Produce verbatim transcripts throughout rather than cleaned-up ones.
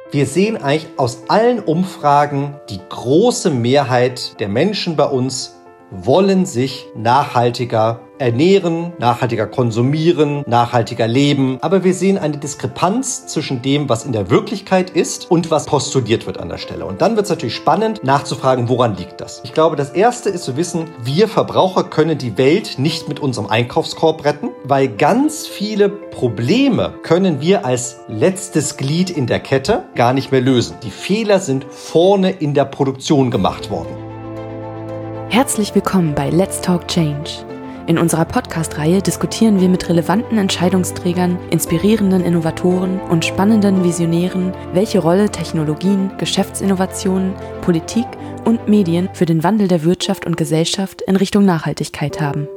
Wir sehen eigentlich aus allen Umfragen, die große Mehrheit der Menschen bei uns wollen sich nachhaltiger ernähren, nachhaltiger konsumieren, nachhaltiger leben. Aber wir sehen eine Diskrepanz zwischen dem, was in der Wirklichkeit ist und was postuliert wird an der Stelle. Und dann wird es natürlich spannend, nachzufragen, woran liegt das? Ich glaube, das Erste ist zu wissen, wir Verbraucher können die Welt nicht mit unserem Einkaufskorb retten, weil ganz viele Probleme können wir als letztes Glied in der Kette gar nicht mehr lösen. Die Fehler sind vorne in der Produktion gemacht worden. Herzlich willkommen bei Let's Talk Change. In unserer Podcast-Reihe diskutieren wir mit relevanten Entscheidungsträgern, inspirierenden Innovatoren und spannenden Visionären, welche Rolle Technologien, Geschäftsinnovationen, Politik und Medien für den Wandel der Wirtschaft und Gesellschaft in Richtung Nachhaltigkeit haben.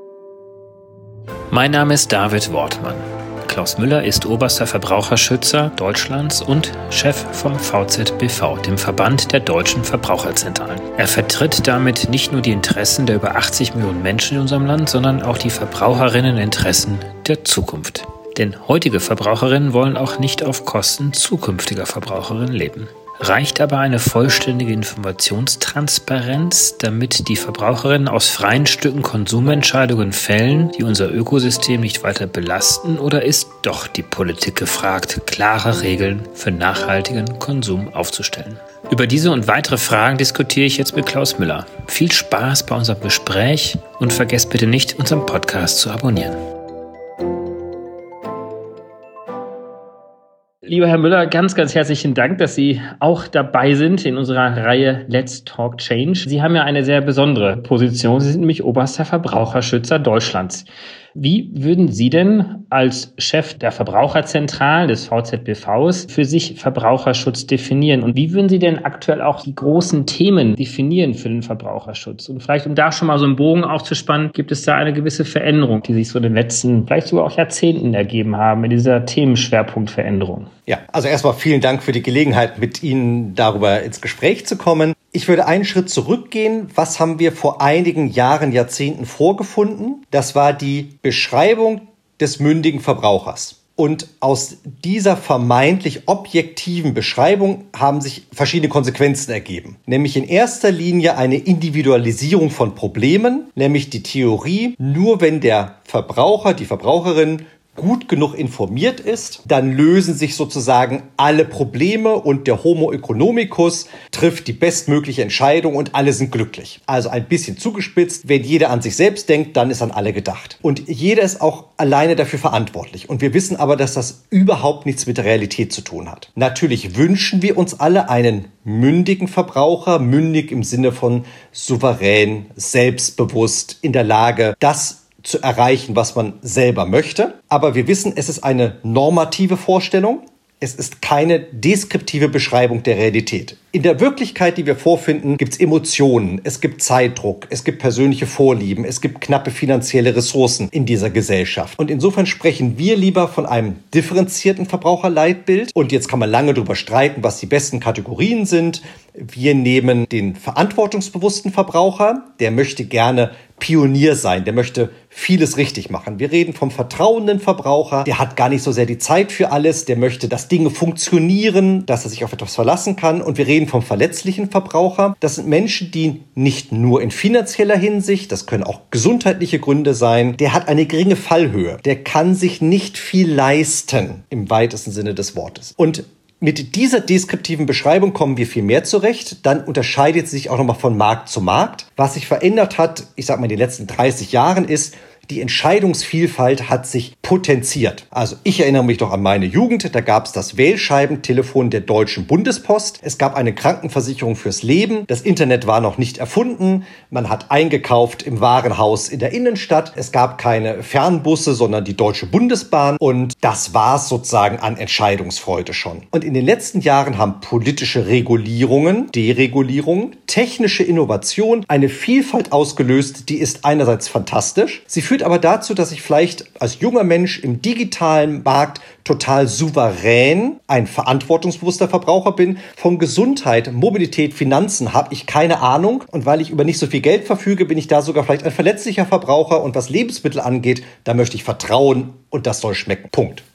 Mein Name ist David Wortmann. Klaus Müller ist oberster Verbraucherschützer Deutschlands und Chef vom V Z B V, dem Verband der deutschen Verbraucherzentralen. Er vertritt damit nicht nur die Interessen der über achtzig Millionen Menschen in unserem Land, sondern auch die Verbraucherinneninteressen der Zukunft. Denn heutige Verbraucherinnen wollen auch nicht auf Kosten zukünftiger Verbraucherinnen leben. Reicht aber eine vollständige Informationstransparenz, damit die Verbraucherinnen aus freien Stücken Konsumentscheidungen fällen, die unser Ökosystem nicht weiter belasten, oder ist doch die Politik gefragt, klare Regeln für nachhaltigen Konsum aufzustellen? Über diese und weitere Fragen diskutiere ich jetzt mit Klaus Müller. Viel Spaß bei unserem Gespräch und vergesst bitte nicht, unseren Podcast zu abonnieren. Lieber Herr Müller, ganz, ganz herzlichen Dank, dass Sie auch dabei sind in unserer Reihe Let's Talk Change. Sie haben ja eine sehr besondere Position. Sie sind nämlich oberster Verbraucherschützer Deutschlands. Wie würden Sie denn als Chef der Verbraucherzentralen des V Z B Vs für sich Verbraucherschutz definieren? Und wie würden Sie denn aktuell auch die großen Themen definieren für den Verbraucherschutz? Und vielleicht, um da schon mal so einen Bogen aufzuspannen, gibt es da eine gewisse Veränderung, die sich so in den letzten, vielleicht sogar auch Jahrzehnten ergeben haben in dieser Themenschwerpunktveränderung? Ja, also erstmal vielen Dank für die Gelegenheit, mit Ihnen darüber ins Gespräch zu kommen. Ich würde einen Schritt zurückgehen. Was haben wir vor einigen Jahren, Jahrzehnten vorgefunden? Das war die Beschreibung des mündigen Verbrauchers. Und aus dieser vermeintlich objektiven Beschreibung haben sich verschiedene Konsequenzen ergeben. Nämlich in erster Linie eine Individualisierung von Problemen, nämlich die Theorie, nur wenn der Verbraucher, die Verbraucherin gut genug informiert ist, dann lösen sich sozusagen alle Probleme und der Homo economicus trifft die bestmögliche Entscheidung und alle sind glücklich. Also ein bisschen zugespitzt, wenn jeder an sich selbst denkt, dann ist an alle gedacht. Und jeder ist auch alleine dafür verantwortlich. Und wir wissen aber, dass das überhaupt nichts mit der Realität zu tun hat. Natürlich wünschen wir uns alle einen mündigen Verbraucher, mündig im Sinne von souverän, selbstbewusst, in der Lage, das zu erreichen, was man selber möchte. Aber wir wissen, es ist eine normative Vorstellung. Es ist keine deskriptive Beschreibung der Realität. In der Wirklichkeit, die wir vorfinden, gibt es Emotionen, es gibt Zeitdruck, es gibt persönliche Vorlieben, es gibt knappe finanzielle Ressourcen in dieser Gesellschaft. Und insofern sprechen wir lieber von einem differenzierten Verbraucherleitbild. Und jetzt kann man lange darüber streiten, was die besten Kategorien sind. Wir nehmen den verantwortungsbewussten Verbraucher, der möchte gerne Pionier sein, der möchte vieles richtig machen. Wir reden vom vertrauenden Verbraucher, der hat gar nicht so sehr die Zeit für alles, der möchte, dass Dinge funktionieren, dass er sich auf etwas verlassen kann. Und wir reden vom verletzlichen Verbraucher. Das sind Menschen, die nicht nur in finanzieller Hinsicht, das können auch gesundheitliche Gründe sein, der hat eine geringe Fallhöhe, der kann sich nicht viel leisten im weitesten Sinne des Wortes. Und mit dieser deskriptiven Beschreibung kommen wir viel mehr zurecht. Dann unterscheidet sie sich auch nochmal von Markt zu Markt. Was sich verändert hat, ich sag mal in den letzten dreißig Jahren, ist, die Entscheidungsvielfalt hat sich potenziert. Also ich erinnere mich doch an meine Jugend, da gab es das Wählscheibentelefon der Deutschen Bundespost. Es gab eine Krankenversicherung fürs Leben. Das Internet war noch nicht erfunden. Man hat eingekauft im Warenhaus in der Innenstadt. Es gab keine Fernbusse, sondern die Deutsche Bundesbahn. Und das war es sozusagen an Entscheidungsfreude schon. Und in den letzten Jahren haben politische Regulierungen, Deregulierungen, technische Innovation eine Vielfalt ausgelöst, die ist einerseits fantastisch. Sie führt aber dazu, dass ich vielleicht als junger Mensch im digitalen Markt total souverän ein verantwortungsbewusster Verbraucher bin. Von Gesundheit, Mobilität, Finanzen habe ich keine Ahnung. Und weil ich über nicht so viel Geld verfüge, bin ich da sogar vielleicht ein verletzlicher Verbraucher. Und was Lebensmittel angeht, da möchte ich vertrauen und das soll schmecken. Punkt.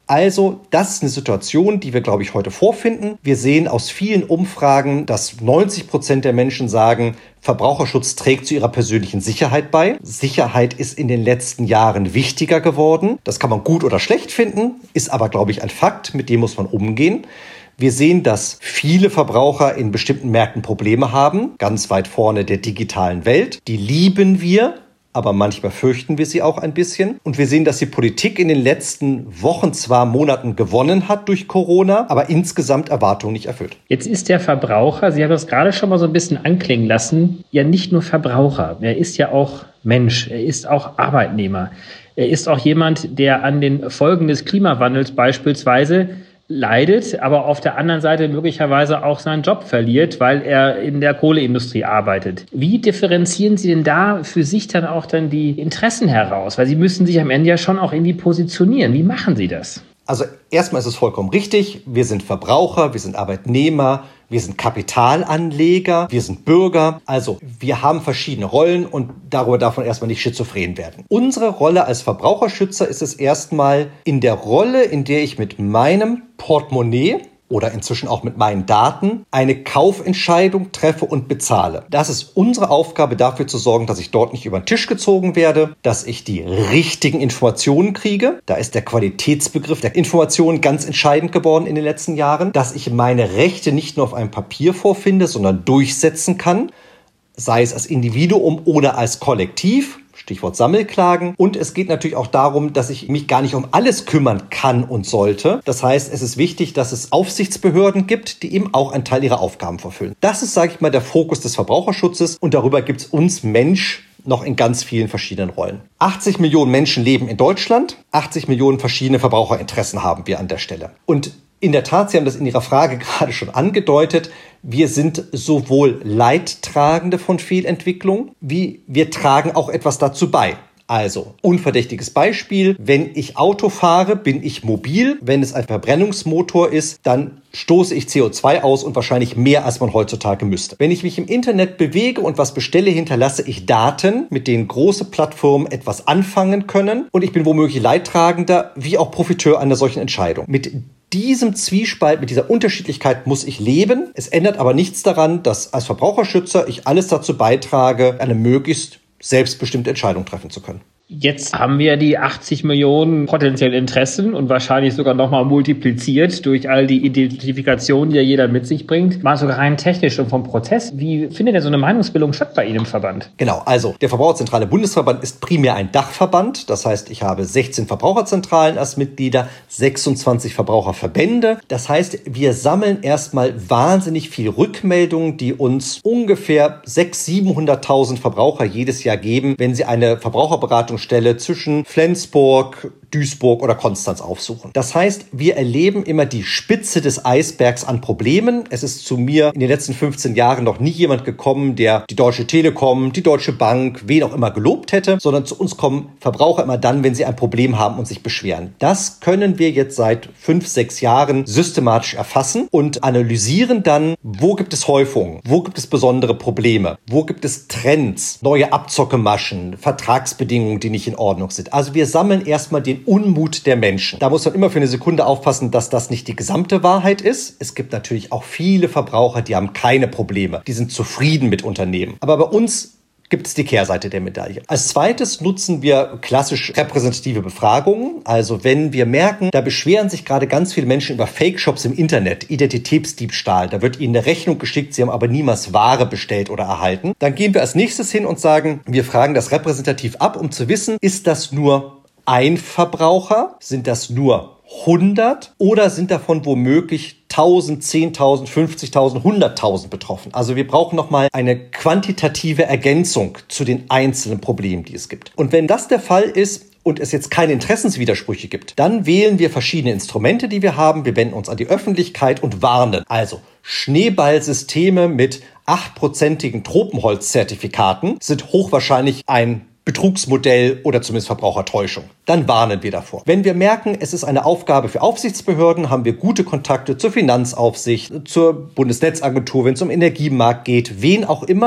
Also das ist eine Situation, die wir, glaube ich, heute vorfinden. Wir sehen aus vielen Umfragen, dass neunzig Prozent der Menschen sagen, Verbraucherschutz trägt zu ihrer persönlichen Sicherheit bei. Sicherheit ist in den letzten Jahren wichtiger geworden. Das kann man gut oder schlecht finden, ist aber, glaube ich, ein Fakt, mit dem muss man umgehen. Wir sehen, dass viele Verbraucher in bestimmten Märkten Probleme haben, ganz weit vorne der digitalen Welt. Die lieben wir, aber manchmal fürchten wir sie auch ein bisschen. Und wir sehen, dass die Politik in den letzten Wochen, zwar Monaten gewonnen hat durch Corona, aber insgesamt Erwartungen nicht erfüllt. Jetzt ist der Verbraucher, Sie haben das gerade schon mal so ein bisschen anklingen lassen, ja nicht nur Verbraucher. Er ist ja auch Mensch, er ist auch Arbeitnehmer. Er ist auch jemand, der an den Folgen des Klimawandels beispielsweise leidet, aber auf der anderen Seite möglicherweise auch seinen Job verliert, weil er in der Kohleindustrie arbeitet. Wie differenzieren Sie denn da für sich dann auch dann die Interessen heraus? Weil Sie müssen sich am Ende ja schon auch irgendwie positionieren. Wie machen Sie das? Also erstmal ist es vollkommen richtig. Wir sind Verbraucher, wir sind Arbeitnehmer, wir sind Kapitalanleger, wir sind Bürger. Also wir haben verschiedene Rollen und darüber darf man erstmal nicht schizophren werden. Unsere Rolle als Verbraucherschützer ist es erstmal in der Rolle, in der ich mit meinem Portemonnaie oder inzwischen auch mit meinen Daten eine Kaufentscheidung treffe und bezahle. Das ist unsere Aufgabe, dafür zu sorgen, dass ich dort nicht über den Tisch gezogen werde, dass ich die richtigen Informationen kriege. Da ist der Qualitätsbegriff der Informationen ganz entscheidend geworden in den letzten Jahren, dass ich meine Rechte nicht nur auf einem Papier vorfinde, sondern durchsetzen kann, sei es als Individuum oder als Kollektiv. Stichwort Sammelklagen. Und es geht natürlich auch darum, dass ich mich gar nicht um alles kümmern kann und sollte. Das heißt, es ist wichtig, dass es Aufsichtsbehörden gibt, die eben auch einen Teil ihrer Aufgaben verfüllen. Das ist, sage ich mal, der Fokus des Verbraucherschutzes und darüber gibt es uns Mensch noch in ganz vielen verschiedenen Rollen. achtzig Millionen Menschen leben in Deutschland. achtzig Millionen verschiedene Verbraucherinteressen haben wir an der Stelle. Und in der Tat, Sie haben das in Ihrer Frage gerade schon angedeutet, wir sind sowohl Leidtragende von Fehlentwicklung, wie wir tragen auch etwas dazu bei. Also, unverdächtiges Beispiel, wenn ich Auto fahre, bin ich mobil. Wenn es ein Verbrennungsmotor ist, dann stoße ich C O zwei aus und wahrscheinlich mehr, als man heutzutage müsste. Wenn ich mich im Internet bewege und was bestelle, hinterlasse ich Daten, mit denen große Plattformen etwas anfangen können. Und ich bin womöglich Leidtragender wie auch Profiteur einer solchen Entscheidung. Mit diesem Zwiespalt, mit dieser Unterschiedlichkeit muss ich leben. Es ändert aber nichts daran, dass als Verbraucherschützer ich alles dazu beitrage, eine möglichst selbstbestimmte Entscheidung treffen zu können. Jetzt haben wir die achtzig Millionen potenzielle Interessen und wahrscheinlich sogar nochmal multipliziert durch all die Identifikationen, die ja jeder mit sich bringt. Mal sogar rein technisch und vom Prozess. Wie findet denn so eine Meinungsbildung statt bei Ihnen im Verband? Genau, also der Verbraucherzentrale Bundesverband ist primär ein Dachverband. Das heißt, ich habe sechzehn Verbraucherzentralen als Mitglieder, sechsundzwanzig Verbraucherverbände. Das heißt, wir sammeln erstmal wahnsinnig viel Rückmeldungen, die uns ungefähr sechshunderttausend, siebenhunderttausend Verbraucher jedes Jahr geben, wenn sie eine Verbraucherberatung Stelle zwischen Flensburg, Duisburg oder Konstanz aufsuchen. Das heißt, wir erleben immer die Spitze des Eisbergs an Problemen. Es ist zu mir in den letzten fünfzehn Jahren noch nie jemand gekommen, der die Deutsche Telekom, die Deutsche Bank, wen auch immer gelobt hätte, sondern zu uns kommen Verbraucher immer dann, wenn sie ein Problem haben und sich beschweren. Das können wir jetzt seit fünf, sechs Jahren systematisch erfassen und analysieren dann, wo gibt es Häufungen, wo gibt es besondere Probleme, wo gibt es Trends, neue Abzockemaschen, Vertragsbedingungen, die nicht in Ordnung sind. Also wir sammeln erstmal den Unmut der Menschen. Da muss man immer für eine Sekunde aufpassen, dass das nicht die gesamte Wahrheit ist. Es gibt natürlich auch viele Verbraucher, die haben keine Probleme. Die sind zufrieden mit Unternehmen. Aber bei uns gibt es die Kehrseite der Medaille. Als zweites nutzen wir klassisch repräsentative Befragungen. Also wenn wir merken, da beschweren sich gerade ganz viele Menschen über Fake-Shops im Internet, Identitätsdiebstahl, da wird ihnen eine Rechnung geschickt, sie haben aber niemals Ware bestellt oder erhalten, dann gehen wir als nächstes hin und sagen, wir fragen das repräsentativ ab, um zu wissen, ist das nur ein Verbraucher? Sind das nur hundert oder sind davon womöglich tausend, zehntausend, fünfzigtausend, hunderttausend betroffen? Also wir brauchen nochmal eine quantitative Ergänzung zu den einzelnen Problemen, die es gibt. Und wenn das der Fall ist und es jetzt keine Interessenswidersprüche gibt, dann wählen wir verschiedene Instrumente, die wir haben. Wir wenden uns an die Öffentlichkeit und warnen. Also Schneeballsysteme mit achtprozentigen Tropenholzzertifikaten sind hochwahrscheinlich ein Betrugsmodell oder zumindest Verbrauchertäuschung. Dann warnen wir davor. Wenn wir merken, es ist eine Aufgabe für Aufsichtsbehörden, haben wir gute Kontakte zur Finanzaufsicht, zur Bundesnetzagentur, wenn es um Energiemarkt geht, wen auch immer,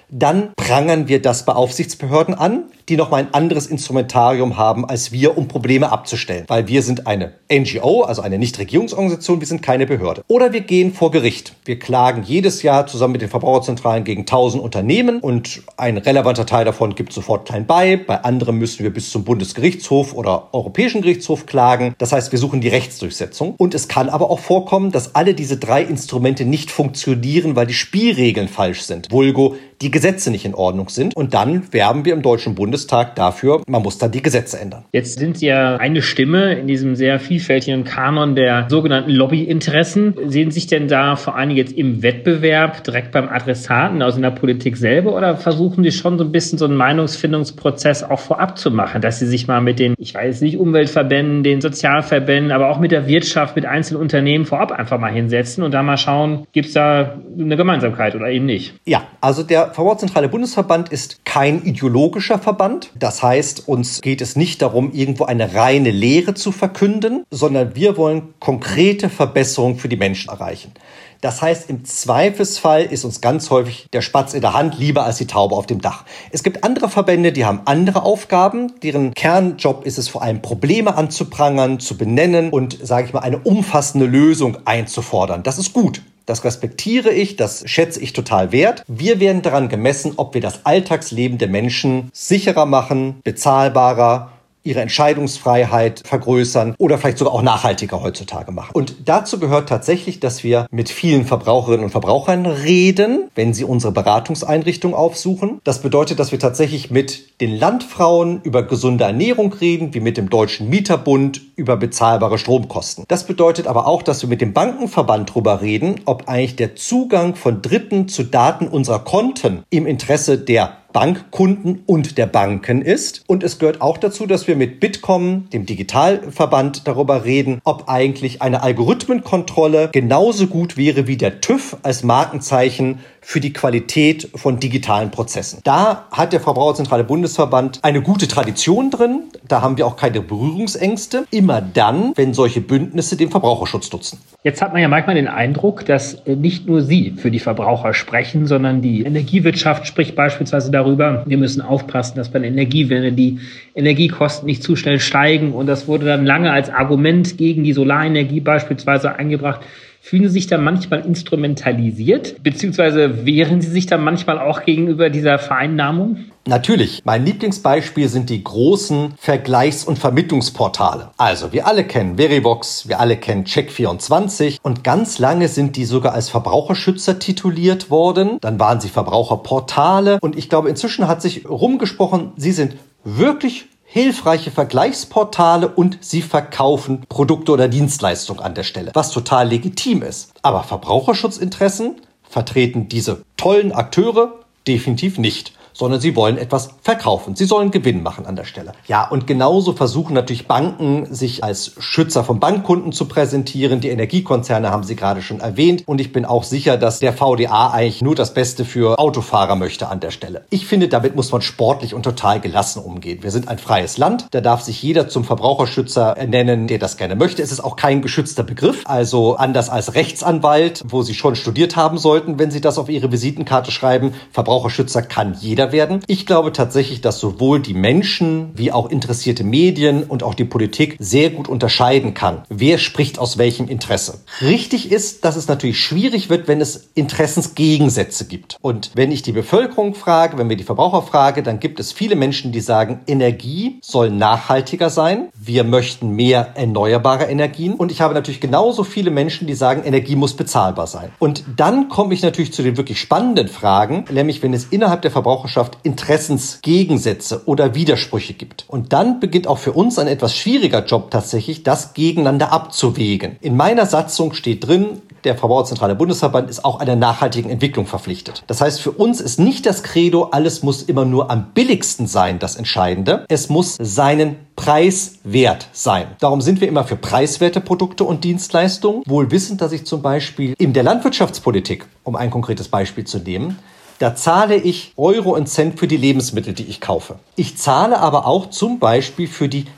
dann prangern wir das bei Aufsichtsbehörden an, die nochmal ein anderes Instrumentarium haben als wir, um Probleme abzustellen. Weil wir sind eine N G O, also eine Nichtregierungsorganisation, wir sind keine Behörde. Oder wir gehen vor Gericht. Wir klagen jedes Jahr zusammen mit den Verbraucherzentralen gegen tausend Unternehmen und ein relevanter Teil davon gibt sofort klein bei. Bei anderen müssen wir bis zum Bundesgerichtshof oder Europäischen Gerichtshof klagen. Das heißt, wir suchen die Rechtsdurchsetzung. Und es kann aber auch vorkommen, dass alle diese drei Instrumente nicht funktionieren, weil die Spielregeln falsch sind. Vulgo, die Gesetze nicht in Ordnung sind. Und dann werben wir im Deutschen Bundestag dafür, man muss dann die Gesetze ändern. Jetzt sind Sie ja eine Stimme in diesem sehr vielfältigen Kanon der sogenannten Lobbyinteressen. Sehen Sie sich denn da vor allem jetzt im Wettbewerb direkt beim Adressaten, also in der Politik selber, oder versuchen Sie schon so ein bisschen so einen Meinungsfindungsprozess auch vorab zu machen, dass Sie sich mal mit den, ich weiß nicht, Umweltverbänden, den Sozialverbänden, aber auch mit der Wirtschaft, mit einzelnen Unternehmen vorab einfach mal hinsetzen und da mal schauen, gibt es da eine Gemeinsamkeit oder eben nicht? Ja, also der Verbraucherzentrale Bundesverband ist kein ideologischer Verband. Das heißt, uns geht es nicht darum, irgendwo eine reine Lehre zu verkünden, sondern wir wollen konkrete Verbesserungen für die Menschen erreichen. Das heißt, im Zweifelsfall ist uns ganz häufig der Spatz in der Hand lieber als die Taube auf dem Dach. Es gibt andere Verbände, die haben andere Aufgaben. Deren Kernjob ist es vor allem, Probleme anzuprangern, zu benennen und, sage ich mal, eine umfassende Lösung einzufordern. Das ist gut. Das respektiere ich, das schätze ich total wert. Wir werden daran gemessen, ob wir das Alltagsleben der Menschen sicherer machen, bezahlbarer, ihre Entscheidungsfreiheit vergrößern oder vielleicht sogar auch nachhaltiger heutzutage machen. Und dazu gehört tatsächlich, dass wir mit vielen Verbraucherinnen und Verbrauchern reden, wenn sie unsere Beratungseinrichtung aufsuchen. Das bedeutet, dass wir tatsächlich mit den Landfrauen über gesunde Ernährung reden, wie mit dem Deutschen Mieterbund über bezahlbare Stromkosten. Das bedeutet aber auch, dass wir mit dem Bankenverband darüber reden, ob eigentlich der Zugang von Dritten zu Daten unserer Konten im Interesse der Bankkunden und der Banken ist. Und es gehört auch dazu, dass wir mit Bitkom, dem Digitalverband, darüber reden, ob eigentlich eine Algorithmenkontrolle genauso gut wäre wie der TÜV als Markenzeichen für die Qualität von digitalen Prozessen. Da hat der Verbraucherzentrale Bundesverband eine gute Tradition drin. Da haben wir auch keine Berührungsängste. Immer dann, wenn solche Bündnisse den Verbraucherschutz nutzen. Jetzt hat man ja manchmal den Eindruck, dass nicht nur Sie für die Verbraucher sprechen, sondern die Energiewirtschaft spricht beispielsweise darüber, wir müssen aufpassen, dass bei der Energiewende die Energiekosten nicht zu schnell steigen. Und das wurde dann lange als Argument gegen die Solarenergie beispielsweise eingebracht. Fühlen Sie sich da manchmal instrumentalisiert, beziehungsweise wehren Sie sich da manchmal auch gegenüber dieser Vereinnahmung? Natürlich. Mein Lieblingsbeispiel sind die großen Vergleichs- und Vermittlungsportale. Also, wir alle kennen Verivox, wir alle kennen Check vierundzwanzig und ganz lange sind die sogar als Verbraucherschützer tituliert worden. Dann waren sie Verbraucherportale und ich glaube, inzwischen hat sich rumgesprochen, sie sind wirklich hilfreiche Vergleichsportale und sie verkaufen Produkte oder Dienstleistungen an der Stelle, was total legitim ist. Aber Verbraucherschutzinteressen vertreten diese tollen Akteure definitiv nicht, sondern sie wollen etwas verkaufen. Sie sollen Gewinn machen an der Stelle. Ja, und genauso versuchen natürlich Banken, sich als Schützer von Bankkunden zu präsentieren. Die Energiekonzerne haben Sie gerade schon erwähnt. Und ich bin auch sicher, dass der V D A eigentlich nur das Beste für Autofahrer möchte an der Stelle. Ich finde, damit muss man sportlich und total gelassen umgehen. Wir sind ein freies Land. Da darf sich jeder zum Verbraucherschützer nennen, der das gerne möchte. Es ist auch kein geschützter Begriff. Also anders als Rechtsanwalt, wo Sie schon studiert haben sollten, wenn Sie das auf Ihre Visitenkarte schreiben. Verbraucherschützer kann jeder werden. Ich glaube tatsächlich, dass sowohl die Menschen wie auch interessierte Medien und auch die Politik sehr gut unterscheiden kann, wer spricht aus welchem Interesse. Richtig ist, dass es natürlich schwierig wird, wenn es Interessensgegensätze gibt. Und wenn ich die Bevölkerung frage, wenn wir die Verbraucher frage, dann gibt es viele Menschen, die sagen, Energie soll nachhaltiger sein. Wir möchten mehr erneuerbare Energien. Und ich habe natürlich genauso viele Menschen, die sagen, Energie muss bezahlbar sein. Und dann komme ich natürlich zu den wirklich spannenden Fragen, nämlich wenn es innerhalb der Verbraucherschaft Interessensgegensätze oder Widersprüche gibt. Und dann beginnt auch für uns ein etwas schwieriger Job tatsächlich, das gegeneinander abzuwägen. In meiner Satzung steht drin, der Verbraucherzentrale Bundesverband ist auch einer nachhaltigen Entwicklung verpflichtet. Das heißt, für uns ist nicht das Credo, alles muss immer nur am billigsten sein, das Entscheidende. Es muss seinen Preis wert sein. Darum sind wir immer für preiswerte Produkte und Dienstleistungen, wohl wissend, dass ich zum Beispiel in der Landwirtschaftspolitik, um ein konkretes Beispiel zu nehmen, da zahle ich Euro und Cent für die Lebensmittel, die ich kaufe. Ich zahle aber auch zum Beispiel für die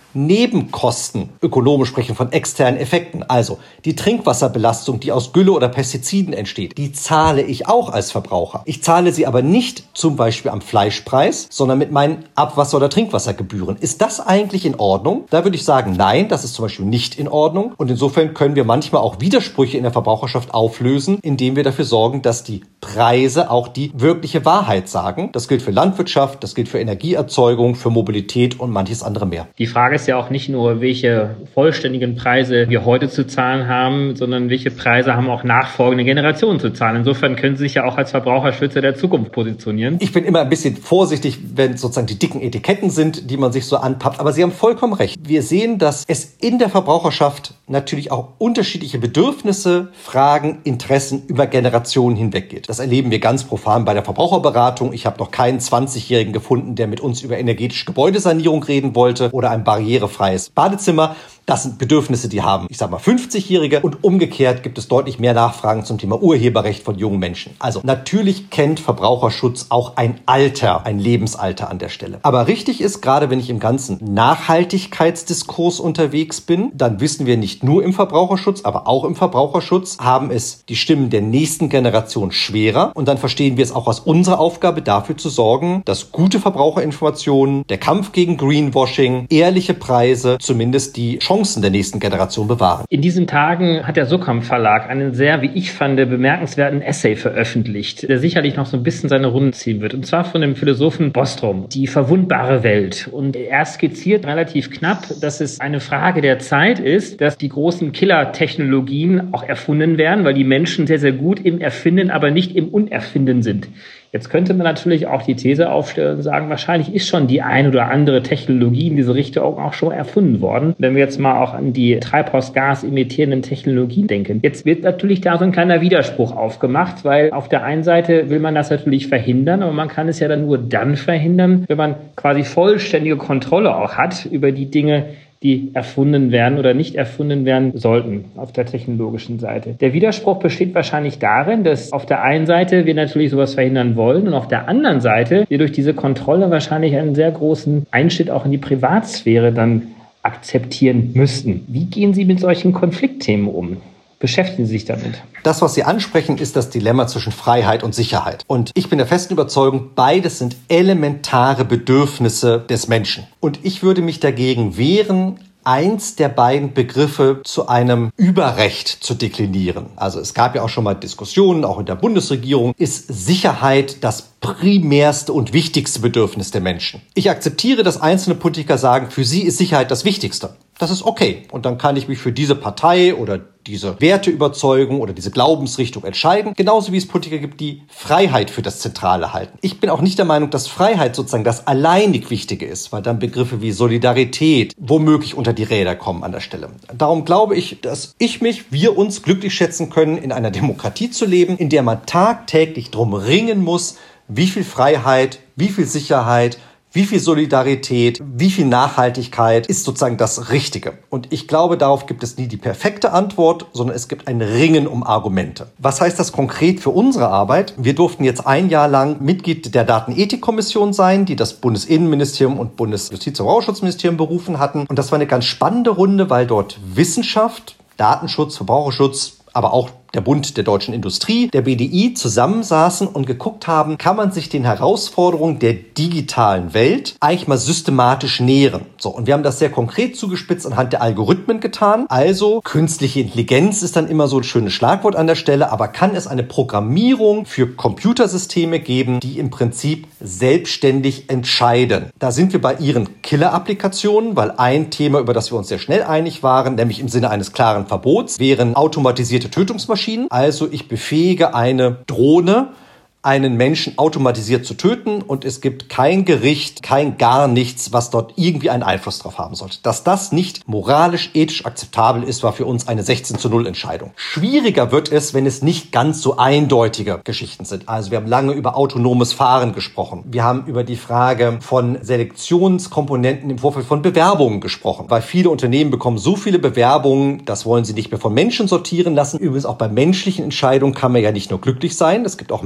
Nebenkosten ökonomisch sprechen, von externen Effekten, also die Trinkwasserbelastung, die aus Gülle oder Pestiziden entsteht, die zahle ich auch als Verbraucher. Ich zahle sie aber nicht zum Beispiel am Fleischpreis, sondern mit meinen Abwasser- oder Trinkwassergebühren. Ist das eigentlich in Ordnung? Da würde ich sagen, nein, das ist zum Beispiel nicht in Ordnung. Und insofern können wir manchmal auch Widersprüche in der Verbraucherschaft auflösen, indem wir dafür sorgen, dass die Preise auch die wirkliche Wahrheit sagen. Das gilt für Landwirtschaft, das gilt für Energieerzeugung, für Mobilität und manches andere mehr. Die Frage ist ja auch nicht nur, welche vollständigen Preise wir heute zu zahlen haben, sondern welche Preise haben auch nachfolgende Generationen zu zahlen. Insofern können Sie sich ja auch als Verbraucherschützer der Zukunft positionieren. Ich bin immer ein bisschen vorsichtig, wenn sozusagen die dicken Etiketten sind, die man sich so anpappt. Aber Sie haben vollkommen recht. Wir sehen, dass es in der Verbraucherschaft natürlich auch unterschiedliche Bedürfnisse, Fragen, Interessen über Generationen hinweg geht. Das erleben wir ganz profan bei der Verbraucherberatung. Ich habe noch keinen zwanzigjährigen gefunden, der mit uns über energetische Gebäudesanierung reden wollte oder ein barrierefreies Badezimmer. Das sind Bedürfnisse, die haben, ich sag mal, fünfzigjährige, und umgekehrt gibt es deutlich mehr Nachfragen zum Thema Urheberrecht von jungen Menschen. Also natürlich kennt Verbraucherschutz auch ein Alter, ein Lebensalter an der Stelle. Aber richtig ist, gerade wenn ich im ganzen Nachhaltigkeitsdiskurs unterwegs bin, dann wissen wir nicht nur im Verbraucherschutz, aber auch im Verbraucherschutz haben es die Stimmen der nächsten Generation schwerer. Und dann verstehen wir es auch als unsere Aufgabe, dafür zu sorgen, dass gute Verbraucherinformationen, der Kampf gegen Greenwashing, ehrliche Preise zumindest die Chancen der nächsten Generation bewahren. In diesen Tagen hat der Suckam Verlag einen sehr, wie ich fand, bemerkenswerten Essay veröffentlicht, der sicherlich noch so ein bisschen seine Runden ziehen wird. Und zwar von dem Philosophen Bostrom, die verwundbare Welt. Und er skizziert relativ knapp, dass es eine Frage der Zeit ist, dass die großen Killer-Technologien auch erfunden werden, weil die Menschen sehr, sehr gut im Erfinden, aber nicht im Unerfinden sind. Jetzt könnte man natürlich auch die These aufstellen und sagen, wahrscheinlich ist schon die ein oder andere Technologie in diese Richtung auch schon erfunden worden. Wenn wir jetzt mal auch an die Treibhausgas emittierenden Technologien denken. Jetzt wird natürlich da so ein kleiner Widerspruch aufgemacht, weil auf der einen Seite will man das natürlich verhindern, aber man kann es ja dann nur dann verhindern, wenn man quasi vollständige Kontrolle auch hat über die Dinge, die erfunden werden oder nicht erfunden werden sollten auf der technologischen Seite. Der Widerspruch besteht wahrscheinlich darin, dass auf der einen Seite wir natürlich sowas verhindern wollen und auf der anderen Seite wir durch diese Kontrolle wahrscheinlich einen sehr großen Einschnitt auch in die Privatsphäre dann akzeptieren müssten. Wie gehen Sie mit solchen Konfliktthemen um? Beschäftigen Sie sich damit? Das, was Sie ansprechen, ist das Dilemma zwischen Freiheit und Sicherheit. Und ich bin der festen Überzeugung, beides sind elementare Bedürfnisse des Menschen. Und ich würde mich dagegen wehren, eins der beiden Begriffe zu einem Überrecht zu deklinieren. Also es gab ja auch schon mal Diskussionen, auch in der Bundesregierung, ist Sicherheit das primärste und wichtigste Bedürfnis der Menschen. Ich akzeptiere, dass einzelne Politiker sagen, für sie ist Sicherheit das Wichtigste. Das ist okay. Und dann kann ich mich für diese Partei oder diese Werteüberzeugung oder diese Glaubensrichtung entscheiden. Genauso wie es Politiker gibt, die Freiheit für das Zentrale halten. Ich bin auch nicht der Meinung, dass Freiheit sozusagen das alleinig Wichtige ist, weil dann Begriffe wie Solidarität womöglich unter die Räder kommen an der Stelle. Darum glaube ich, dass ich mich, wir uns glücklich schätzen können, in einer Demokratie zu leben, in der man tagtäglich drum ringen muss, wie viel Freiheit, wie viel Sicherheit, wie viel Solidarität, wie viel Nachhaltigkeit ist sozusagen das Richtige. Und ich glaube, darauf gibt es nie die perfekte Antwort, sondern es gibt ein Ringen um Argumente. Was heißt das konkret für unsere Arbeit? Wir durften jetzt ein Jahr lang Mitglied der Datenethikkommission sein, die das Bundesinnenministerium und Bundesjustiz- und Verbraucherschutzministerium berufen hatten. Und das war eine ganz spannende Runde, weil dort Wissenschaft, Datenschutz, Verbraucherschutz, aber auch der Bund der deutschen Industrie, der B D I, zusammensaßen und geguckt haben, kann man sich den Herausforderungen der digitalen Welt eigentlich mal systematisch nähern. So, und wir haben das sehr konkret zugespitzt anhand der Algorithmen getan. Also künstliche Intelligenz ist dann immer so ein schönes Schlagwort an der Stelle, aber kann es eine Programmierung für Computersysteme geben, die im Prinzip selbstständig entscheiden? Da sind wir bei Ihren Killer-Applikationen, weil ein Thema, über das wir uns sehr schnell einig waren, nämlich im Sinne eines klaren Verbots, wären automatisierte Tötungsmaschinen. Also ich befähige eine Drohne, einen Menschen automatisiert zu töten, und es gibt kein Gericht, kein gar nichts, was dort irgendwie einen Einfluss drauf haben sollte. Dass das nicht moralisch, ethisch akzeptabel ist, war für uns eine sechzehn zu null Entscheidung. Schwieriger wird es, wenn es nicht ganz so eindeutige Geschichten sind. Also wir haben lange über autonomes Fahren gesprochen. Wir haben über die Frage von Selektionskomponenten im Vorfeld von Bewerbungen gesprochen. Weil viele Unternehmen bekommen so viele Bewerbungen, das wollen sie nicht mehr von Menschen sortieren lassen. Übrigens auch bei menschlichen Entscheidungen kann man ja nicht nur glücklich sein. Es gibt auch Menschen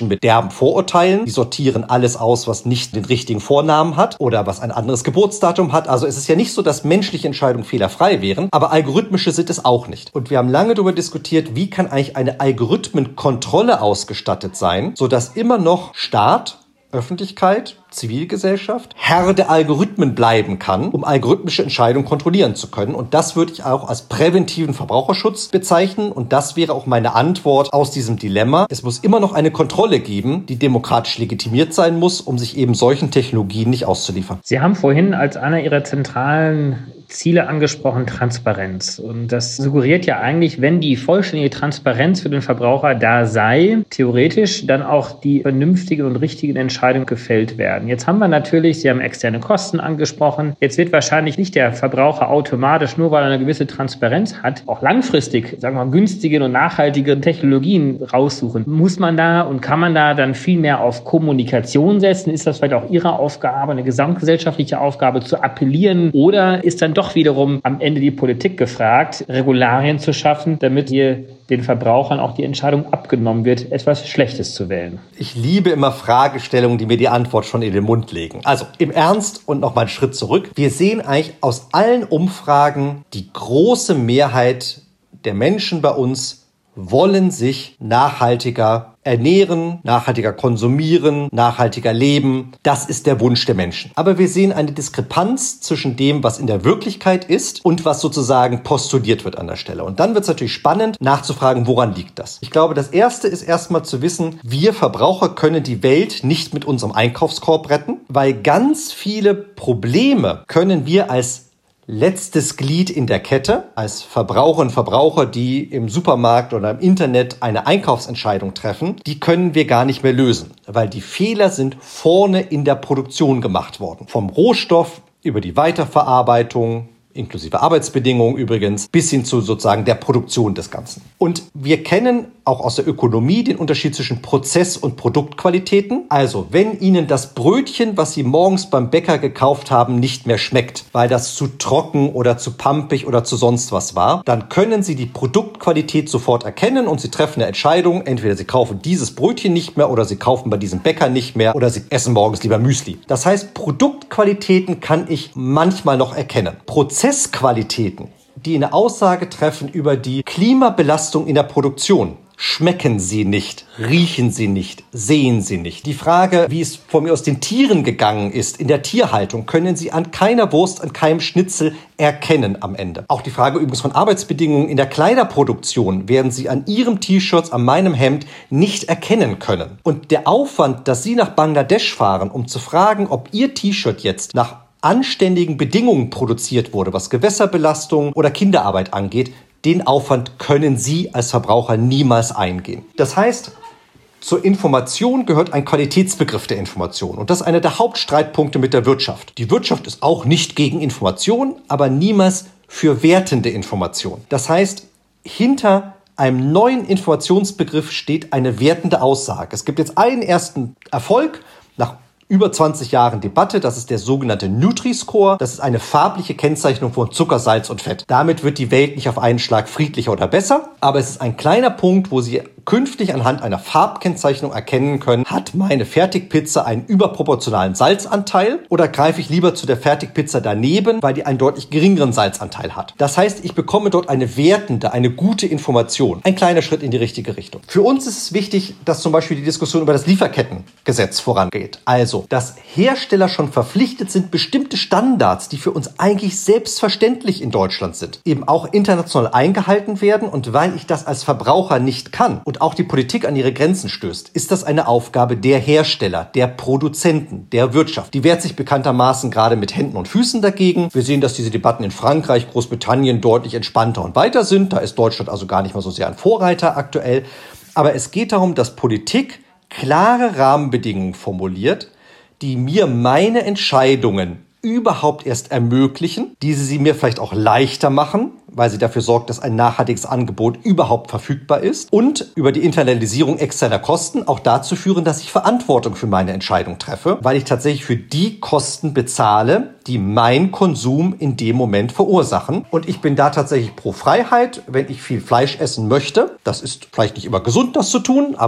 Menschen mit derben Vorurteilen. Die sortieren alles aus, was nicht den richtigen Vornamen hat oder was ein anderes Geburtsdatum hat. Also es ist ja nicht so, dass menschliche Entscheidungen fehlerfrei wären, aber algorithmische sind es auch nicht. Und wir haben lange darüber diskutiert, wie kann eigentlich eine Algorithmenkontrolle ausgestattet sein, sodass immer noch Staat, Öffentlichkeit, Zivilgesellschaft Herr der Algorithmen bleiben kann, um algorithmische Entscheidungen kontrollieren zu können. Und das würde ich auch als präventiven Verbraucherschutz bezeichnen. Und das wäre auch meine Antwort aus diesem Dilemma. Es muss immer noch eine Kontrolle geben, die demokratisch legitimiert sein muss, um sich eben solchen Technologien nicht auszuliefern. Sie haben vorhin als einer Ihrer zentralen Ziele angesprochen, Transparenz. Und das suggeriert ja eigentlich, wenn die vollständige Transparenz für den Verbraucher da sei, theoretisch dann auch die vernünftigen und richtigen Entscheidungen gefällt werden. Jetzt haben wir natürlich, Sie haben externe Kosten angesprochen. Jetzt wird wahrscheinlich nicht der Verbraucher automatisch, nur weil er eine gewisse Transparenz hat, auch langfristig, sagen wir mal, günstige und nachhaltige Technologien raussuchen. Muss man da und kann man da dann viel mehr auf Kommunikation setzen? Ist das vielleicht auch Ihre Aufgabe, eine gesamtgesellschaftliche Aufgabe zu appellieren? Oder ist dann doch wiederum am Ende die Politik gefragt, Regularien zu schaffen, damit hier den Verbrauchern auch die Entscheidung abgenommen wird, etwas Schlechtes zu wählen? Ich liebe immer Fragestellungen, die mir die Antwort schon in den Mund legen. Also im Ernst und noch mal einen Schritt zurück. Wir sehen eigentlich aus allen Umfragen, die große Mehrheit der Menschen bei uns wollen sich nachhaltiger ernähren, nachhaltiger konsumieren, nachhaltiger leben. Das ist der Wunsch der Menschen. Aber wir sehen eine Diskrepanz zwischen dem, was in der Wirklichkeit ist und was sozusagen postuliert wird an der Stelle. Und dann wird es natürlich spannend, nachzufragen, woran liegt das? Ich glaube, das Erste ist erstmal zu wissen, wir Verbraucher können die Welt nicht mit unserem Einkaufskorb retten, weil ganz viele Probleme können wir als letztes Glied in der Kette, als Verbraucherinnen und Verbraucher, die im Supermarkt oder im Internet eine Einkaufsentscheidung treffen, die können wir gar nicht mehr lösen, weil die Fehler sind vorne in der Produktion gemacht worden. Vom Rohstoff über die Weiterverarbeitung, inklusive Arbeitsbedingungen übrigens, bis hin zu sozusagen der Produktion des Ganzen. Und wir kennen auch aus der Ökonomie den Unterschied zwischen Prozess- und Produktqualitäten. Also, wenn Ihnen das Brötchen, was Sie morgens beim Bäcker gekauft haben, nicht mehr schmeckt, weil das zu trocken oder zu pampig oder zu sonst was war, dann können Sie die Produktqualität sofort erkennen und Sie treffen eine Entscheidung. Entweder Sie kaufen dieses Brötchen nicht mehr oder Sie kaufen bei diesem Bäcker nicht mehr oder Sie essen morgens lieber Müsli. Das heißt, Produktqualitäten kann ich manchmal noch erkennen. Prozessqualitäten, die eine Aussage treffen über die Klimabelastung in der Produktion, schmecken sie nicht, riechen sie nicht, sehen sie nicht. Die Frage, wie es von mir aus den Tieren gegangen ist, in der Tierhaltung, können Sie an keiner Wurst, an keinem Schnitzel erkennen am Ende. Auch die Frage übrigens von Arbeitsbedingungen in der Kleiderproduktion werden Sie an Ihrem T-Shirt, an meinem Hemd nicht erkennen können. Und der Aufwand, dass Sie nach Bangladesch fahren, um zu fragen, ob Ihr T-Shirt jetzt nach anständigen Bedingungen produziert wurde, was Gewässerbelastung oder Kinderarbeit angeht, den Aufwand können Sie als Verbraucher niemals eingehen. Das heißt, zur Information gehört ein Qualitätsbegriff der Information. Und das ist einer der Hauptstreitpunkte mit der Wirtschaft. Die Wirtschaft ist auch nicht gegen Information, aber niemals für wertende Information. Das heißt, hinter einem neuen Informationsbegriff steht eine wertende Aussage. Es gibt jetzt einen ersten Erfolg nach über zwanzig Jahren Debatte, das ist der sogenannte Nutri-Score. Das ist eine farbliche Kennzeichnung von Zucker, Salz und Fett. Damit wird die Welt nicht auf einen Schlag friedlicher oder besser, aber es ist ein kleiner Punkt, wo Sie künftig anhand einer Farbkennzeichnung erkennen können, hat meine Fertigpizza einen überproportionalen Salzanteil oder greife ich lieber zu der Fertigpizza daneben, weil die einen deutlich geringeren Salzanteil hat. Das heißt, ich bekomme dort eine wertende, eine gute Information. Ein kleiner Schritt in die richtige Richtung. Für uns ist es wichtig, dass zum Beispiel die Diskussion über das Lieferkettengesetz vorangeht. Also, dass Hersteller schon verpflichtet sind, bestimmte Standards, die für uns eigentlich selbstverständlich in Deutschland sind, eben auch international eingehalten werden. Und weil ich das als Verbraucher nicht kann und auch die Politik an ihre Grenzen stößt, ist das eine Aufgabe der Hersteller, der Produzenten, der Wirtschaft. Die wehrt sich bekanntermaßen gerade mit Händen und Füßen dagegen. Wir sehen, dass diese Debatten in Frankreich, Großbritannien deutlich entspannter und weiter sind. Da ist Deutschland also gar nicht mal so sehr ein Vorreiter aktuell. Aber es geht darum, dass Politik klare Rahmenbedingungen formuliert, die mir meine Entscheidungen überhaupt erst ermöglichen, die sie mir vielleicht auch leichter machen, weil sie dafür sorgt, dass ein nachhaltiges Angebot überhaupt verfügbar ist und über die Internalisierung externer Kosten auch dazu führen, dass ich Verantwortung für meine Entscheidung treffe, weil ich tatsächlich für die Kosten bezahle, die mein Konsum in dem Moment verursachen. Und ich bin da tatsächlich pro Freiheit, wenn ich viel Fleisch essen möchte. Das ist vielleicht nicht immer gesund, das zu tun, aber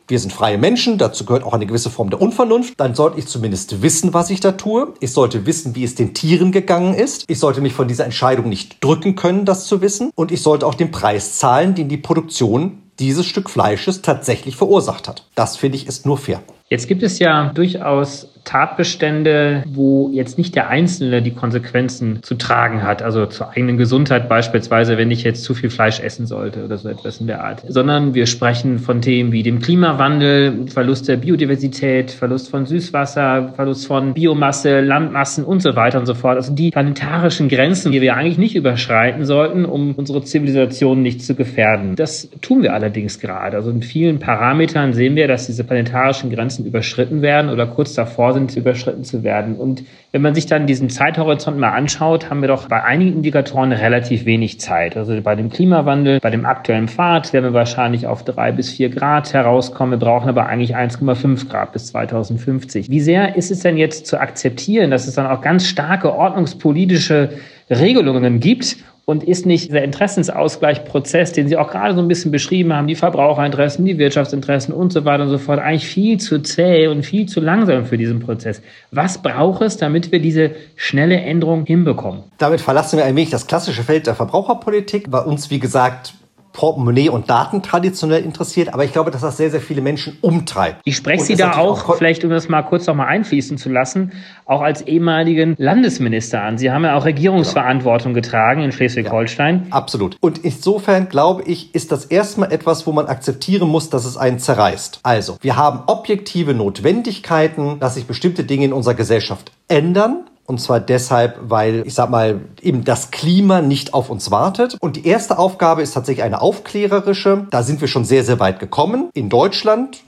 Wir sind freie Menschen, dazu gehört auch eine gewisse Form der Unvernunft. Dann sollte ich zumindest wissen, was ich da tue. Ich sollte wissen, wie es den Tieren gegangen ist. Ich sollte mich von dieser Entscheidung nicht drücken können, das zu wissen. Und ich sollte auch den Preis zahlen, den die Produktion dieses Stück Fleisches tatsächlich verursacht hat. Das, finde ich, ist nur fair. Jetzt gibt es ja durchaus Tatbestände, wo jetzt nicht der Einzelne die Konsequenzen zu tragen hat, also zur eigenen Gesundheit beispielsweise, wenn ich jetzt zu viel Fleisch essen sollte oder so etwas in der Art, sondern wir sprechen von Themen wie dem Klimawandel, Verlust der Biodiversität, Verlust von Süßwasser, Verlust von Biomasse, Landmassen und so weiter und so fort. Also die planetarischen Grenzen, die wir eigentlich nicht überschreiten sollten, um unsere Zivilisation nicht zu gefährden. Das tun wir allerdings gerade. Also in vielen Parametern sehen wir, dass diese planetarischen Grenzen überschritten werden oder kurz davor sind, überschritten zu werden. Und wenn man sich dann diesen Zeithorizont mal anschaut, haben wir doch bei einigen Indikatoren relativ wenig Zeit. Also bei dem Klimawandel, bei dem aktuellen Pfad werden wir wahrscheinlich auf drei bis vier Grad herauskommen. Wir brauchen aber eigentlich eins Komma fünf Grad bis zweitausendfünfzig. Wie sehr ist es denn jetzt zu akzeptieren, dass es dann auch ganz starke ordnungspolitische Regelungen gibt? Und ist nicht dieser Interessensausgleichprozess, den Sie auch gerade so ein bisschen beschrieben haben, die Verbraucherinteressen, die Wirtschaftsinteressen und so weiter und so fort, eigentlich viel zu zäh und viel zu langsam für diesen Prozess? Was braucht es, damit wir diese schnelle Änderung hinbekommen? Damit verlassen wir ein wenig das klassische Feld der Verbraucherpolitik. Bei uns, wie gesagt, Portemonnaie und Daten traditionell interessiert, aber ich glaube, dass das sehr, sehr viele Menschen umtreibt. Ich spreche Sie da auch, auch, vielleicht um das mal kurz noch mal einfließen zu lassen, auch als ehemaligen Landesminister an. Sie haben ja auch Regierungsverantwortung genau. getragen in Schleswig-Holstein. Ja, absolut. Und insofern, glaube ich, ist das erstmal etwas, wo man akzeptieren muss, dass es einen zerreißt. Also, wir haben objektive Notwendigkeiten, dass sich bestimmte Dinge in unserer Gesellschaft ändern. Und zwar deshalb, weil, ich sag mal, eben das Klima nicht auf uns wartet. Und die erste Aufgabe ist tatsächlich eine aufklärerische. Da sind wir schon sehr, sehr weit gekommen. In Deutschland,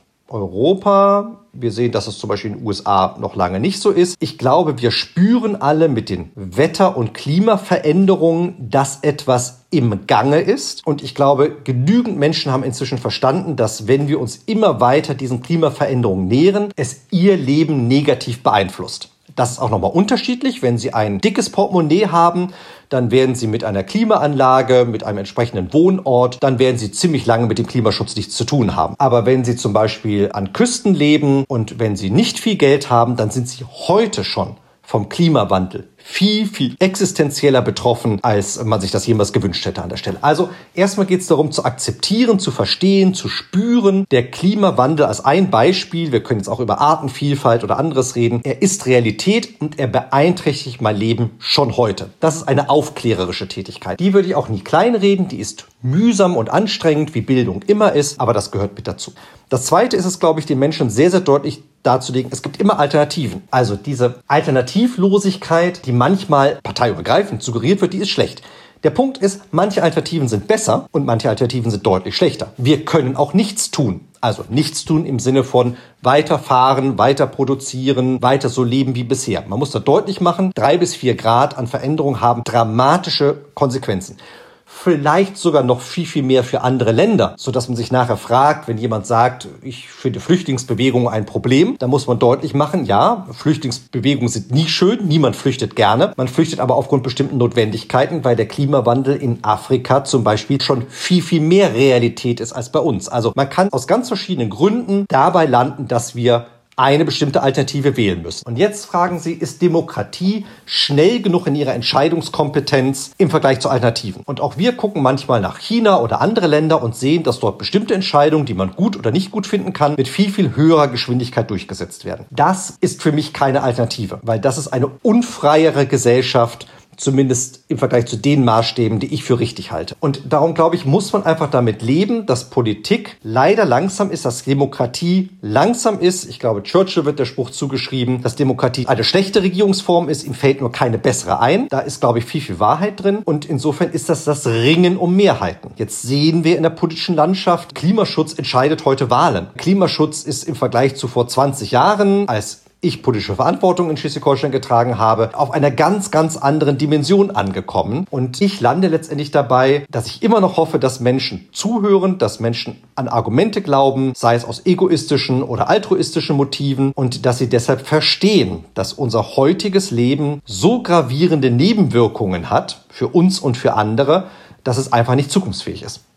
Europa. Wir sehen, dass es zum Beispiel in den U S A noch lange nicht so ist. Ich glaube, wir spüren alle mit den Wetter- und Klimaveränderungen, dass etwas im Gange ist. Und ich glaube, genügend Menschen haben inzwischen verstanden, dass wenn wir uns immer weiter diesen Klimaveränderungen nähern, es ihr Leben negativ beeinflusst. Das ist auch nochmal unterschiedlich. Wenn Sie ein dickes Portemonnaie haben, dann werden Sie mit einer Klimaanlage, mit einem entsprechenden Wohnort, dann werden Sie ziemlich lange mit dem Klimaschutz nichts zu tun haben. Aber wenn Sie zum Beispiel an Küsten leben und wenn Sie nicht viel Geld haben, dann sind Sie heute schon vom Klimawandel viel, viel existenzieller betroffen, als man sich das jemals gewünscht hätte an der Stelle. Also erstmal geht es darum, zu akzeptieren, zu verstehen, zu spüren. Der Klimawandel als ein Beispiel, wir können jetzt auch über Artenvielfalt oder anderes reden, er ist Realität und er beeinträchtigt mein Leben schon heute. Das ist eine aufklärerische Tätigkeit. Die würde ich auch nie kleinreden, die ist mühsam und anstrengend, wie Bildung immer ist, aber das gehört mit dazu. Das Zweite ist es, glaube ich, den Menschen sehr, sehr deutlich darzulegen, es gibt immer Alternativen. Also diese Alternativlosigkeit, die manchmal parteiübergreifend suggeriert wird, die ist schlecht. Der Punkt ist, manche Alternativen sind besser und manche Alternativen sind deutlich schlechter. Wir können auch nichts tun. Also nichts tun im Sinne von weiterfahren, weiter produzieren, weiter so leben wie bisher. Man muss da deutlich machen, drei bis vier Grad an Veränderung haben dramatische Konsequenzen. Vielleicht sogar noch viel, viel mehr für andere Länder, sodass man sich nachher fragt, wenn jemand sagt, ich finde Flüchtlingsbewegungen ein Problem, dann muss man deutlich machen, ja, Flüchtlingsbewegungen sind nie schön, niemand flüchtet gerne, man flüchtet aber aufgrund bestimmten Notwendigkeiten, weil der Klimawandel in Afrika zum Beispiel schon viel, viel mehr Realität ist als bei uns. Also man kann aus ganz verschiedenen Gründen dabei landen, dass wir eine bestimmte Alternative wählen müssen. Und jetzt fragen Sie, ist Demokratie schnell genug in ihrer Entscheidungskompetenz im Vergleich zu Alternativen? Und auch wir gucken manchmal nach China oder andere Länder und sehen, dass dort bestimmte Entscheidungen, die man gut oder nicht gut finden kann, mit viel, viel höherer Geschwindigkeit durchgesetzt werden. Das ist für mich keine Alternative, weil das ist eine unfreiere Gesellschaft, zumindest im Vergleich zu den Maßstäben, die ich für richtig halte. Und darum, glaube ich, muss man einfach damit leben, dass Politik leider langsam ist, dass Demokratie langsam ist. Ich glaube, Churchill wird der Spruch zugeschrieben, dass Demokratie eine schlechte Regierungsform ist, ihm fällt nur keine bessere ein. Da ist, glaube ich, viel, viel Wahrheit drin. Und insofern ist das das Ringen um Mehrheiten. Jetzt sehen wir in der politischen Landschaft, Klimaschutz entscheidet heute Wahlen. Klimaschutz ist im Vergleich zu vor zwanzig Jahren, als ich politische Verantwortung in Schleswig-Holstein getragen habe, auf einer ganz, ganz anderen Dimension angekommen. Und ich lande letztendlich dabei, dass ich immer noch hoffe, dass Menschen zuhören, dass Menschen an Argumente glauben, sei es aus egoistischen oder altruistischen Motiven, und dass sie deshalb verstehen, dass unser heutiges Leben so gravierende Nebenwirkungen hat, für uns und für andere, dass es einfach nicht zukunftsfähig ist.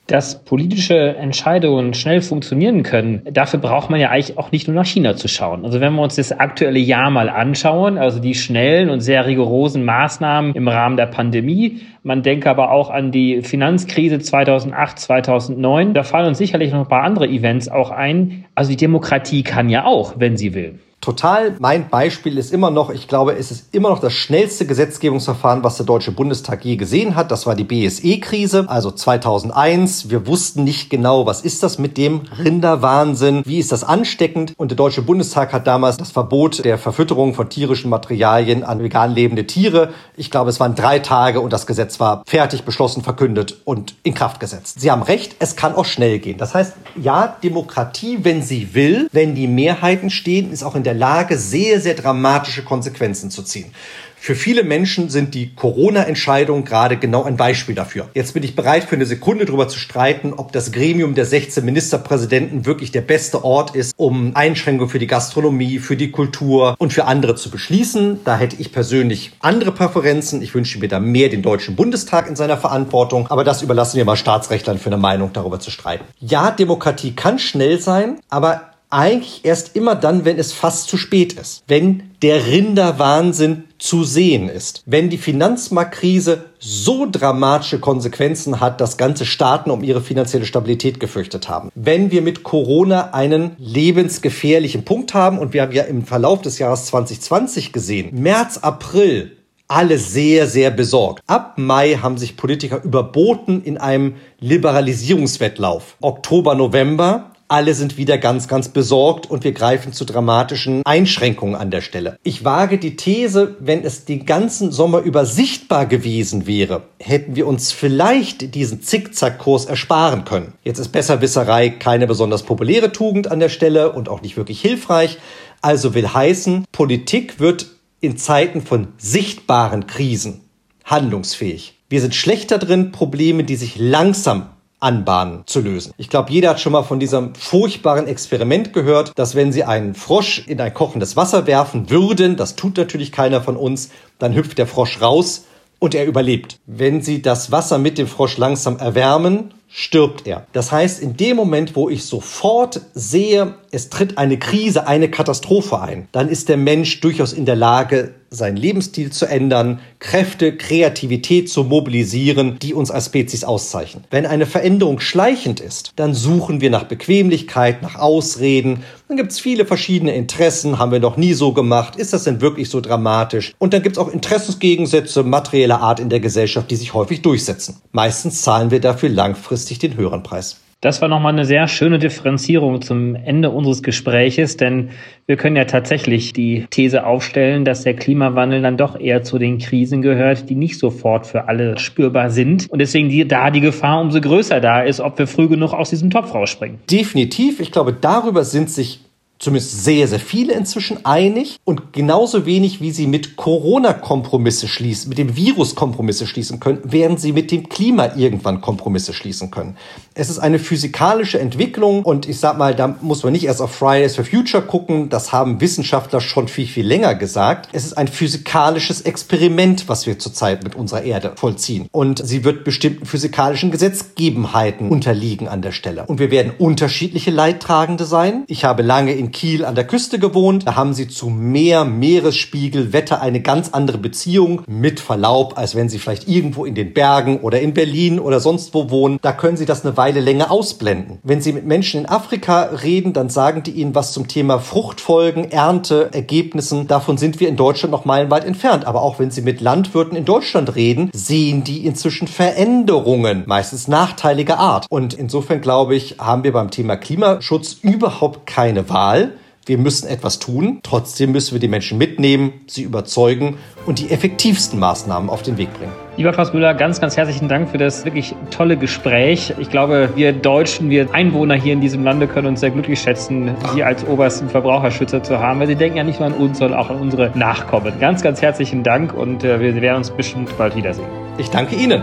Dass politische Entscheidungen schnell funktionieren können, dafür braucht man ja eigentlich auch nicht nur nach China zu schauen. Also wenn wir uns das aktuelle Jahr mal anschauen, also die schnellen und sehr rigorosen Maßnahmen im Rahmen der Pandemie, man denke aber auch an die Finanzkrise zweitausendacht, zweitausendneun, da fallen uns sicherlich noch ein paar andere Events auch ein. Also die Demokratie kann ja auch, wenn sie will. Total. Mein Beispiel ist immer noch, ich glaube, es ist immer noch das schnellste Gesetzgebungsverfahren, was der Deutsche Bundestag je gesehen hat. Das war die B S E-Krise, also zweitausendeins. Wir wussten nicht genau, was ist das mit dem Rinderwahnsinn? Wie ist das ansteckend? Und der Deutsche Bundestag hat damals das Verbot der Verfütterung von tierischen Materialien an vegan lebende Tiere. Ich glaube, es waren drei Tage und das Gesetz war fertig, beschlossen, verkündet und in Kraft gesetzt. Sie haben recht, es kann auch schnell gehen. Das heißt, ja, Demokratie, wenn sie will, wenn die Mehrheiten stehen, ist auch in der Lage, sehr, sehr dramatische Konsequenzen zu ziehen. Für viele Menschen sind die Corona-Entscheidungen gerade genau ein Beispiel dafür. Jetzt bin ich bereit, für eine Sekunde darüber zu streiten, ob das Gremium der sechzehn Ministerpräsidenten wirklich der beste Ort ist, um Einschränkungen für die Gastronomie, für die Kultur und für andere zu beschließen. Da hätte ich persönlich andere Präferenzen. Ich wünsche mir da mehr den Deutschen Bundestag in seiner Verantwortung. Aber das überlassen wir mal Staatsrechtlern für eine Meinung darüber zu streiten. Ja, Demokratie kann schnell sein, aber eigentlich erst immer dann, wenn es fast zu spät ist. Wenn der Rinderwahnsinn zu sehen ist. Wenn die Finanzmarktkrise so dramatische Konsequenzen hat, dass ganze Staaten um ihre finanzielle Stabilität gefürchtet haben. Wenn wir mit Corona einen lebensgefährlichen Punkt haben, und wir haben ja im Verlauf des Jahres zwanzig zwanzig gesehen, März, April, alle sehr, sehr besorgt. Ab Mai haben sich Politiker überboten in einem Liberalisierungswettlauf. Oktober, November, alle sind wieder ganz, ganz besorgt und wir greifen zu dramatischen Einschränkungen an der Stelle. Ich wage die These, wenn es den ganzen Sommer über sichtbar gewesen wäre, hätten wir uns vielleicht diesen Zickzackkurs ersparen können. Jetzt ist Besserwisserei keine besonders populäre Tugend an der Stelle und auch nicht wirklich hilfreich. Also will heißen, Politik wird in Zeiten von sichtbaren Krisen handlungsfähig. Wir sind schlechter drin, Probleme, die sich langsam anbahnen, zu lösen. Ich glaube, jeder hat schon mal von diesem furchtbaren Experiment gehört, dass wenn Sie einen Frosch in ein kochendes Wasser werfen würden, das tut natürlich keiner von uns, dann hüpft der Frosch raus und er überlebt. Wenn Sie das Wasser mit dem Frosch langsam erwärmen, stirbt er. Das heißt, in dem Moment, wo ich sofort sehe, es tritt eine Krise, eine Katastrophe ein, dann ist der Mensch durchaus in der Lage, seinen Lebensstil zu ändern, Kräfte, Kreativität zu mobilisieren, die uns als Spezies auszeichnen. Wenn eine Veränderung schleichend ist, dann suchen wir nach Bequemlichkeit, nach Ausreden. Dann gibt es viele verschiedene Interessen, haben wir noch nie so gemacht, ist das denn wirklich so dramatisch? Und dann gibt es auch Interessensgegensätze materieller Art in der Gesellschaft, die sich häufig durchsetzen. Meistens zahlen wir dafür langfristig den höheren Preis. Das war nochmal eine sehr schöne Differenzierung zum Ende unseres Gespräches, denn wir können ja tatsächlich die These aufstellen, dass der Klimawandel dann doch eher zu den Krisen gehört, die nicht sofort für alle spürbar sind und deswegen die, da die Gefahr umso größer da ist, ob wir früh genug aus diesem Topf rausspringen. Definitiv. Ich glaube, darüber sind sich zumindest sehr, sehr viele inzwischen einig und genauso wenig, wie sie mit Corona Kompromisse schließen, mit dem Virus Kompromisse schließen können, werden sie mit dem Klima irgendwann Kompromisse schließen können. Es ist eine physikalische Entwicklung und ich sag mal, da muss man nicht erst auf Fridays for Future gucken, das haben Wissenschaftler schon viel, viel länger gesagt. Es ist ein physikalisches Experiment, was wir zurzeit mit unserer Erde vollziehen und sie wird bestimmten physikalischen Gesetzgegebenheiten unterliegen an der Stelle. Und wir werden unterschiedliche Leidtragende sein. Ich habe lange in Kiel an der Küste gewohnt. Da haben sie zu Meer, Meeresspiegel, Wetter eine ganz andere Beziehung, mit Verlaub, als wenn sie vielleicht irgendwo in den Bergen oder in Berlin oder sonst wo wohnen. Da können sie das eine Weile länger ausblenden. Wenn sie mit Menschen in Afrika reden, dann sagen die ihnen was zum Thema Fruchtfolgen, Ernte, Ergebnissen. Davon sind wir in Deutschland noch meilenweit entfernt. Aber auch wenn sie mit Landwirten in Deutschland reden, sehen die inzwischen Veränderungen, meistens nachteiliger Art. Und insofern, glaube ich, haben wir beim Thema Klimaschutz überhaupt keine Wahl. Wir müssen etwas tun. Trotzdem müssen wir die Menschen mitnehmen, sie überzeugen und die effektivsten Maßnahmen auf den Weg bringen. Lieber Klaus Müller, ganz, ganz herzlichen Dank für das wirklich tolle Gespräch. Ich glaube, wir Deutschen, wir Einwohner hier in diesem Lande können uns sehr glücklich schätzen, Sie als obersten Verbraucherschützer zu haben, weil Sie denken ja nicht nur an uns, sondern auch an unsere Nachkommen. Ganz, ganz herzlichen Dank und äh, wir werden uns bestimmt bald wiedersehen. Ich danke Ihnen.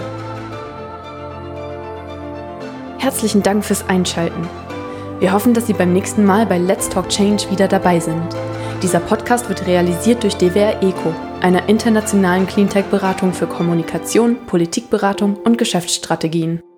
Herzlichen Dank fürs Einschalten. Wir hoffen, dass Sie beim nächsten Mal bei Let's Talk Change wieder dabei sind. Dieser Podcast wird realisiert durch D W R ECO, einer internationalen Cleantech-Beratung für Kommunikation, Politikberatung und Geschäftsstrategien.